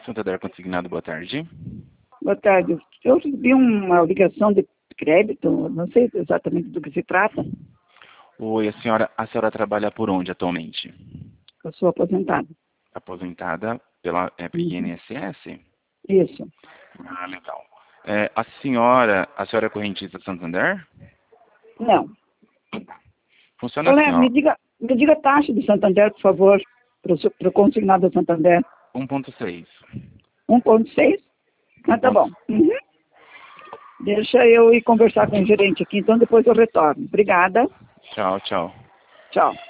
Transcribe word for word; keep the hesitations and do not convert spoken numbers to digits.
Santander Consignado, boa tarde. Boa tarde. Eu recebi uma ligação de crédito, não sei exatamente do que se trata. Oi, a senhora, a senhora trabalha por onde atualmente? Eu sou aposentada. Aposentada pela é, Uhum. I N S S? Isso. Ah, legal. É, a senhora, a senhora é correntista de Santander? Não. Funciona Olha, assim, ó. me diga, me diga a taxa de Santander, por favor, para o consignado de Santander. um ponto seis. um ponto seis? Ah, tá bom. Uhum. Deixa eu ir conversar com o gerente aqui, então depois eu retorno. Obrigada. Tchau, tchau. Tchau.